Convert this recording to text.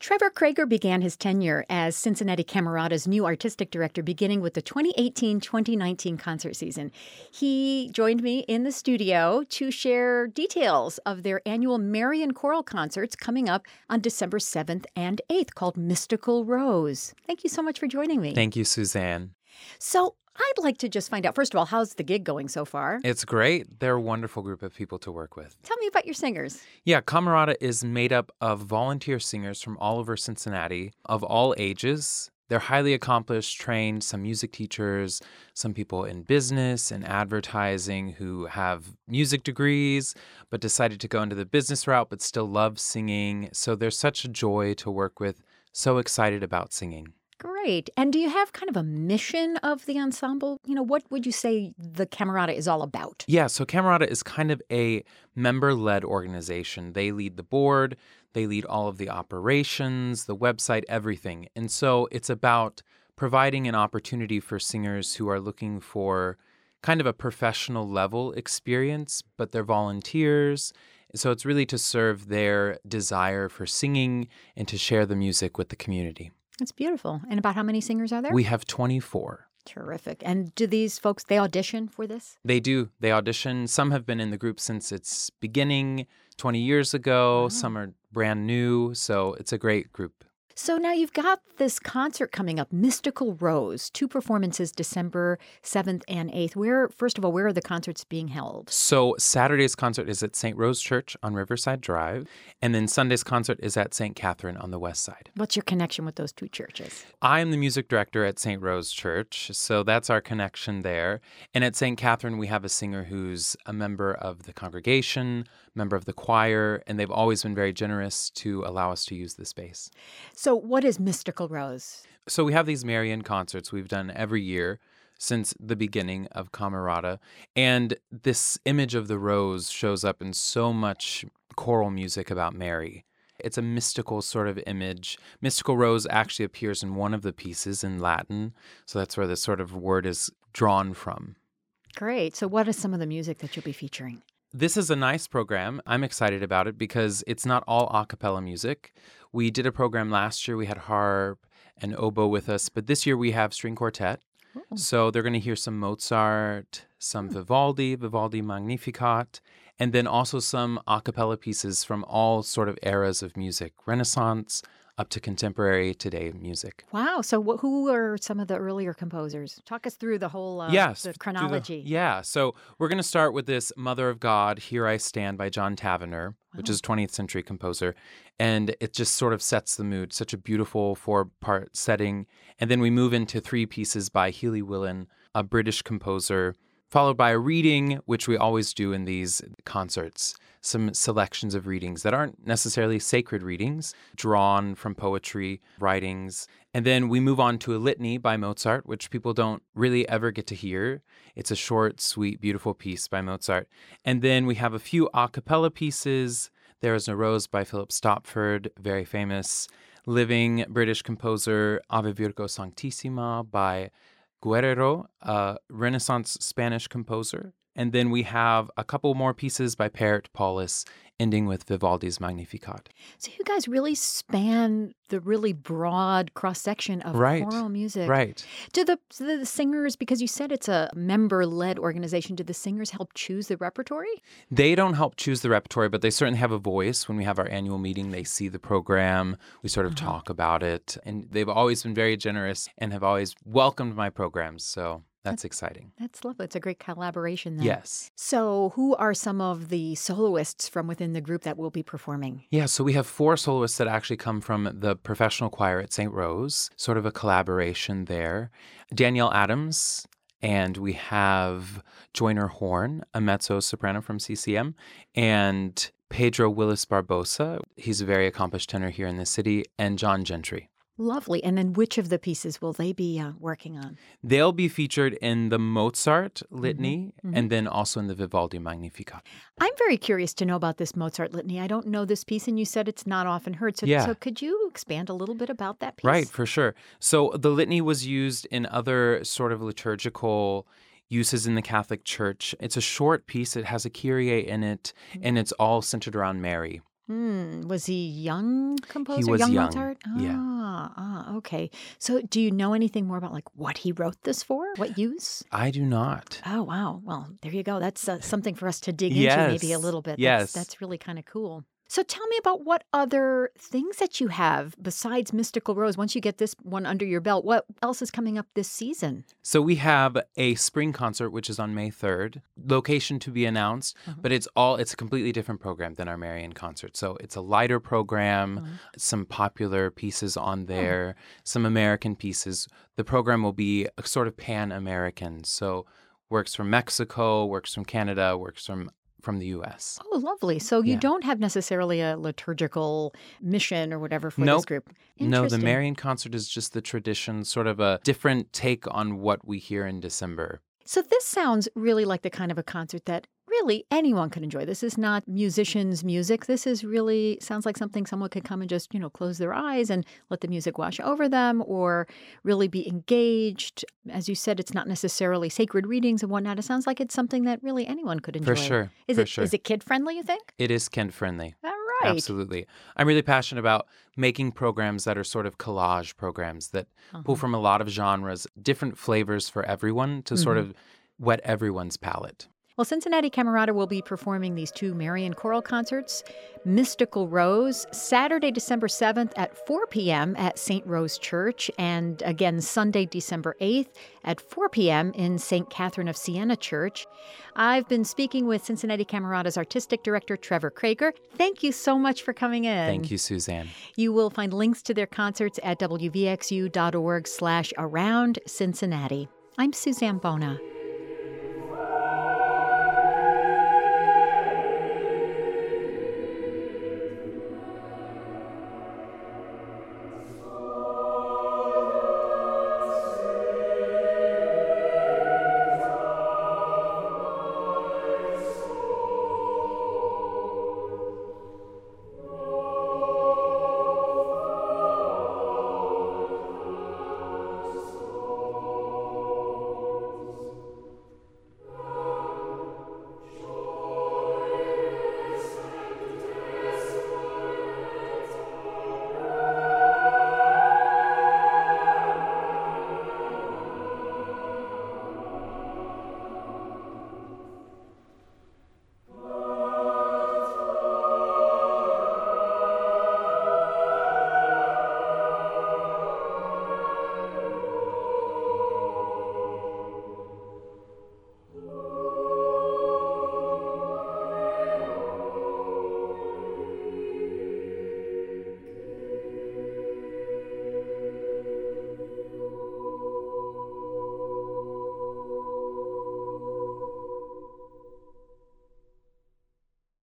Trevor Krager began his tenure as Cincinnati Camerata's new artistic director beginning with the 2018-2019 concert season. He joined me in the studio to share details of their annual Marian Choral concerts coming up on December 7th and 8th called Mystical Rose. Thank you so much for joining me. Thank you, Suzanne. So I'd like to just find out, first of all, how's the gig going so far? It's great. They're a wonderful group of people to work with. Tell me about your singers. Yeah, Camerata is made up of volunteer singers from all over Cincinnati of all ages. They're highly accomplished, trained, some music teachers, some people in business and advertising who have music degrees but decided to go into the business route but still love singing. So they're such a joy to work with, so excited about singing. Great. And do you have kind of a mission of the ensemble? What would you say the Camerata is all about? Yeah, so Camerata is kind of a member-led organization. They lead the board, they lead all of the operations, the website, everything. And so it's about providing an opportunity for singers who are looking for kind of a professional level experience, but they're volunteers. So it's really to serve their desire for singing and to share the music with the community. That's beautiful. And about how many singers are there? We have 24. Terrific. And do these folks, they audition for this? They do. They audition. Some have been in the group since its beginning 20 years ago. Wow. Some are brand new. So it's a great group. So now you've got this concert coming up, Mystical Rose, 2 performances December 7th and 8th. First of all, where are the concerts being held? So Saturday's concert is at St. Rose Church on Riverside Drive, and then Sunday's concert is at St. Catherine on the west side. What's your connection with those 2 churches? I'm the music director at St. Rose Church, so that's our connection there. And at St. Catherine, we have a singer who's a member of the congregation, member of the choir, and they've always been very generous to allow us to use the space. So what is Mystical Rose? So we have these Marian concerts we've done every year since the beginning of Camerata. And this image of the rose shows up in so much choral music about Mary. It's a mystical sort of image. Mystical rose actually appears in one of the pieces in Latin. So that's where this sort of word is drawn from. Great. So what is some of the music that you'll be featuring? This is a nice program. I'm excited about it because it's not all a cappella music. We did a program last year. We had harp and oboe with us, but this year we have string quartet. Oh. So they're going to hear some Mozart, some Vivaldi Magnificat, and then also some a cappella pieces from all sort of eras of music, Renaissance up to contemporary today music. Wow. So who are some of the earlier composers? Talk us through the whole the chronology. So we're going to start with this Mother of God, Here I Stand by John Tavener, which is a 20th century composer. And it just sort of sets the mood. Such a beautiful 4-part setting. And then we move into 3 pieces by Healy Willan, a British composer, followed by a reading, which we always do in these concerts. Some selections of readings that aren't necessarily sacred readings, drawn from poetry, writings. And then we move on to a litany by Mozart, which people don't really ever get to hear. It's a short, sweet, beautiful piece by Mozart. And then we have a few a cappella pieces. There is a Rose by Philip Stopford, very famous living British composer. Ave Virgo Sanctissima by Guerrero, a Renaissance Spanish composer. And then we have a couple more pieces by Pärt Paulus, ending with Vivaldi's Magnificat. So you guys really span the really broad cross-section of choral music. Right. Do the singers, because you said it's a member-led organization, do the singers help choose the repertory? They don't help choose the repertory, but they certainly have a voice. When we have our annual meeting, they see the program. We sort of talk about it. And they've always been very generous and have always welcomed my programs. So that's exciting. That's lovely. It's a great collaboration then. Yes. So who are some of the soloists from within the group that will be performing? Yeah, so we have 4 soloists that actually come from the professional choir at St. Rose, sort of a collaboration there. Danielle Adams, and we have Joyner Horn, a mezzo-soprano from CCM, and Pedro Willis Barbosa. He's a very accomplished tenor here in the city, and John Gentry. Lovely. And then which of the pieces will they be working on? They'll be featured in the Mozart litany and then also in the Vivaldi Magnificat. I'm very curious to know about this Mozart litany. I don't know this piece, and you said it's not often heard. So could you expand a little bit about that piece? Right, for sure. So the litany was used in other sort of liturgical uses in the Catholic Church. It's a short piece. It has a Kyrie in it, and it's all centered around Mary. Was he young composer? He was young. Mozart? Yeah. Okay. So do you know anything more about like what he wrote this for? What use? I do not. Oh, wow. Well, there you go. That's something for us to dig into Yes. maybe a little bit. Yes. That's really kind of cool. So tell me about what other things that you have besides Mystical Rose. Once you get this one under your belt, what else is coming up this season? So we have a spring concert, which is on May 3rd. Location to be announced, but it's a completely different program than our Marian concert. So it's a lighter program, some popular pieces on there, some American pieces. The program will be a sort of pan-American. So works from Mexico, works from Canada, works from the U.S. Oh, lovely. So you Yeah. don't have necessarily a liturgical mission or whatever for Nope. this group. No, the Interesting. Marian concert is just the tradition, sort of a different take on what we hear in December. So this sounds really like the kind of a concert that really anyone could enjoy. This is not musicians' music. This is really sounds like something someone could come and just, close their eyes and let the music wash over them or really be engaged. As you said, it's not necessarily sacred readings and whatnot. It sounds like it's something that really anyone could enjoy. For sure. Is for it sure. is it kid-friendly, you think? It is kid-friendly. All right. Absolutely. I'm really passionate about making programs that are sort of collage programs that pull from a lot of genres, different flavors for everyone to sort of whet everyone's palate. Well, Cincinnati Camerata will be performing these two Marian choral concerts, Mystical Rose, Saturday, December 7th at 4 p.m. at St. Rose Church, and again Sunday, December 8th at 4 p.m. in St. Catherine of Siena Church. I've been speaking with Cincinnati Camerata's artistic director, Trevor Krager. Thank you so much for coming in. Thank you, Suzanne. You will find links to their concerts at wvxu.org/around Cincinnati. I'm Suzanne Bona.